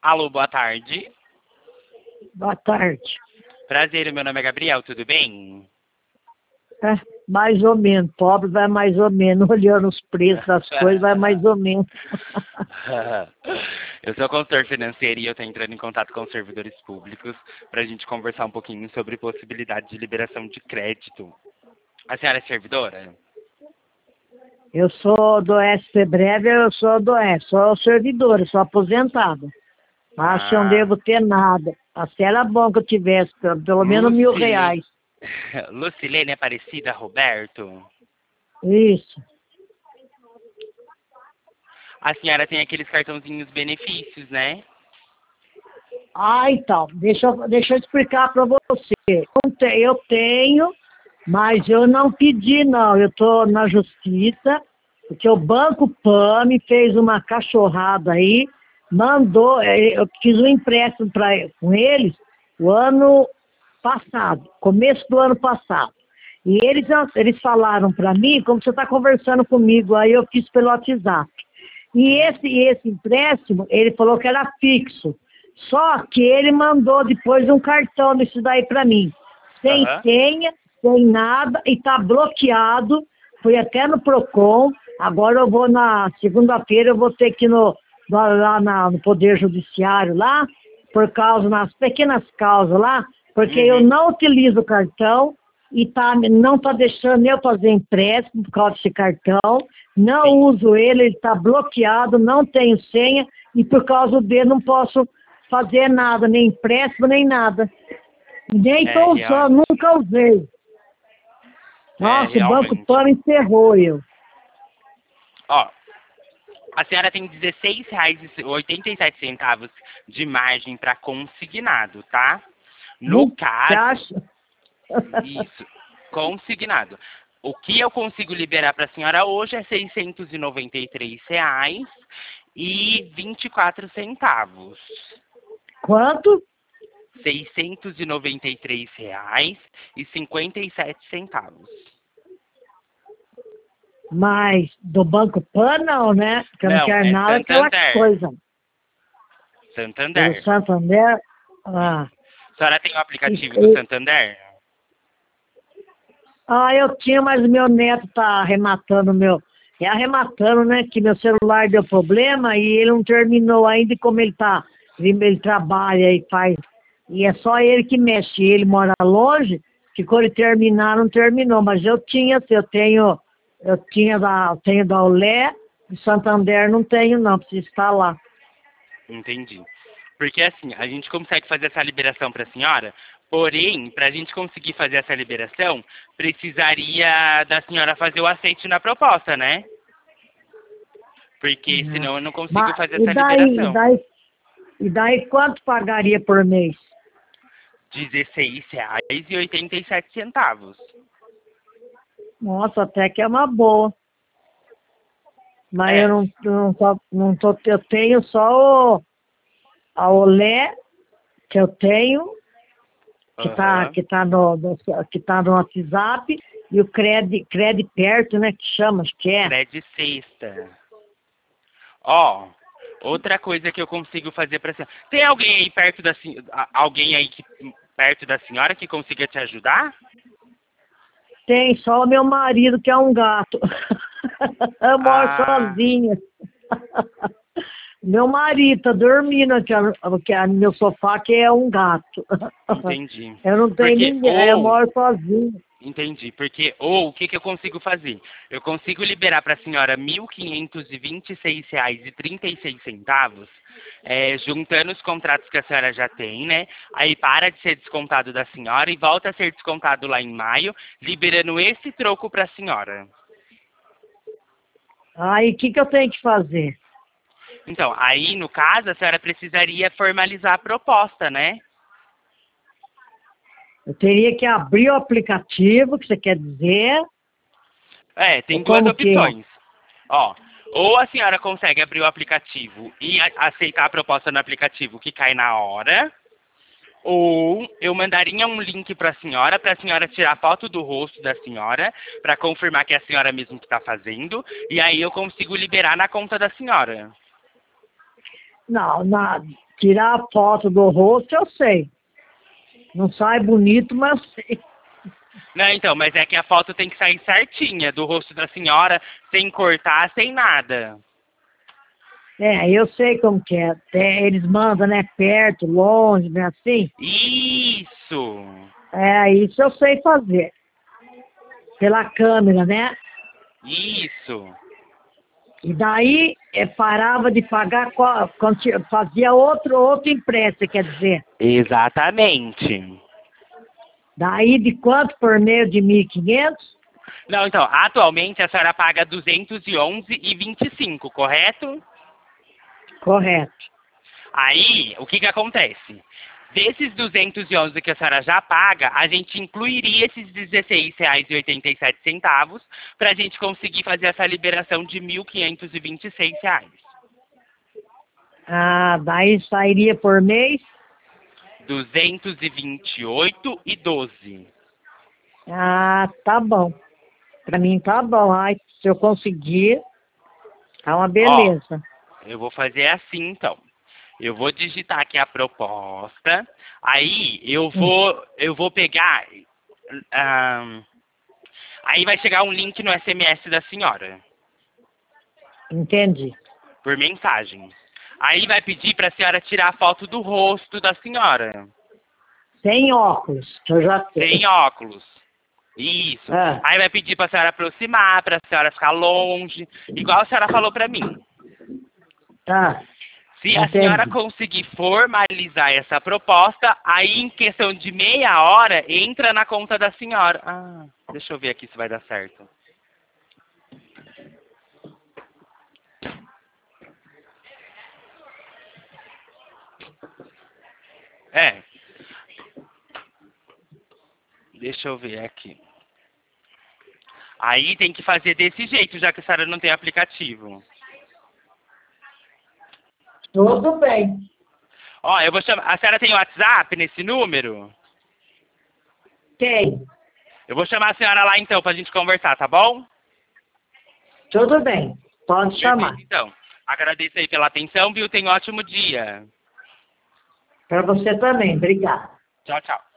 Alô, boa tarde. Boa tarde. Prazer, meu nome é Gabriel, tudo bem? É, mais ou menos. Pobre vai mais ou menos. Olhando os preços das coisas, vai mais ou menos. Eu sou consultor financeiro e eu estou entrando em contato com os servidores públicos para a gente conversar um pouquinho sobre possibilidade de liberação de crédito. A senhora é servidora? Eu sou do SP Breve, eu sou servidora, sou aposentada. Acho que eu não devo ter nada. Até era bom que eu tivesse pelo menos R$ 1.000. Lucilene Aparecida Roberto? Isso. A senhora tem aqueles cartãozinhos benefícios, né? Então, deixa eu explicar para você. Eu tenho, mas eu não pedi, não. Eu estou na justiça, porque o Banco PAN me fez uma cachorrada aí, mandou, eu fiz um empréstimo com eles o ano passado, começo do ano passado. E eles falaram para mim, como você está conversando comigo, aí eu fiz pelo WhatsApp. E esse empréstimo, ele falou que era fixo. Só que ele mandou depois um cartão disso daí para mim. Sem senha, sem nada, e tá bloqueado. Fui até no Procon. Agora eu vou na segunda-feira, eu vou ter que ir no Poder Judiciário lá, por causa, nas pequenas causas lá, porque eu não utilizo o cartão e não tá deixando eu fazer empréstimo por causa desse cartão. Não uso ele está bloqueado, não tenho senha, e por causa dele não posso fazer nada, nem empréstimo, nem nada. Nem estou usando, nunca usei. Nossa, o Banco PAN encerrou eu. Ó, a senhora tem R$16,87 de margem para consignado, tá? No caso... Isso, consignado. O que eu consigo liberar para a senhora hoje é R$693,24. Quanto? R$693,57. Mas do Banco PAN não, né? Porque eu não quero nada daquela coisa. Santander. Do Santander? Ah. A senhora tem o aplicativo do Santander? Eu tinha, mas meu neto tá arrematando arrematando, né? Que meu celular deu problema e ele não terminou ainda, e como ele trabalha e faz, e é só ele que mexe, ele mora longe, ficou ele terminar, não terminou, mas eu tenho da Olé, do Santander não tenho não, preciso estar lá. Entendi. Porque assim, a gente consegue fazer essa liberação para a senhora, porém, para a gente conseguir fazer essa liberação, precisaria da senhora fazer o aceite na proposta, né? Porque senão eu não consigo fazer essa liberação. E daí quanto pagaria por mês? R$16,87. Nossa, até que é uma boa. Mas eu eu tenho só a Olé, que eu tenho, que tá no WhatsApp, e o Cred Perto, né, que chama, acho que é. Cred Sexta. Ó, outra coisa que eu consigo fazer para senhora. Tem alguém aí perto da senhora que consiga te ajudar? Tem só o meu marido, que é um gato. Eu moro sozinha. Meu marido tá dormindo aqui no meu sofá, que é um gato. Entendi. Eu não tenho ninguém, eu moro sozinho. Entendi, porque, o que eu consigo fazer? Eu consigo liberar para a senhora R$1.526,36, juntando os contratos que a senhora já tem, né? Aí para de ser descontado da senhora e volta a ser descontado lá em maio, liberando esse troco para a senhora. Aí o que eu tenho que fazer? Então, aí no caso a senhora precisaria formalizar a proposta, né? Eu teria que abrir o aplicativo, que você quer dizer? Tem duas opções. Ó, ou a senhora consegue abrir o aplicativo e aceitar a proposta no aplicativo que cai na hora, ou eu mandaria um link para a senhora tirar foto do rosto da senhora, para confirmar que é a senhora mesmo que está fazendo, e aí eu consigo liberar na conta da senhora. Não, tirar a foto do rosto, eu sei. Não sai bonito, mas sei. Não, então, mas é que a foto tem que sair certinha do rosto da senhora, sem cortar, sem nada. Eu sei como que é. Eles mandam, né? Perto, longe, né? Assim. Isso! Isso eu sei fazer. Pela câmera, né? Isso! E daí parava de pagar quando fazia outro impresso, quer dizer. Exatamente. Daí de quanto por meio de 1.500? Não, então, atualmente a senhora paga 211,25, correto? Correto. Aí, o que que acontece? Desses 211 que a senhora já paga, a gente incluiria esses R$16,87 para a gente conseguir fazer essa liberação de R$1.526. Daí sairia por mês? 228,12. Tá bom. Pra mim tá bom. Ai, se eu conseguir, tá uma Ó, beleza. eu vou fazer assim, então. Eu vou digitar aqui a proposta. Aí eu vou pegar. Aí vai chegar um link no SMS da senhora, Entendi. por mensagem. Aí vai pedir para a senhora tirar a foto do rosto da senhora. Sem óculos, que eu já tenho. Sem óculos. Isso. Aí vai pedir para a senhora aproximar, para a senhora ficar longe, igual a senhora falou para mim. Tá. Se a senhora conseguir formalizar essa proposta, aí em questão de meia hora, entra na conta da senhora. Deixa eu ver aqui se vai dar certo. Deixa eu ver aqui. Aí tem que fazer desse jeito, já que a senhora não tem aplicativo. Tudo bem. Ó, eu vou chamar. A senhora tem WhatsApp nesse número? Tem. Eu vou chamar a senhora lá então pra gente conversar, tá bom? Tudo bem. Pode chamar. Então, agradeço aí pela atenção, viu? Tenha um ótimo dia. Para você também. Obrigado. Tchau, tchau.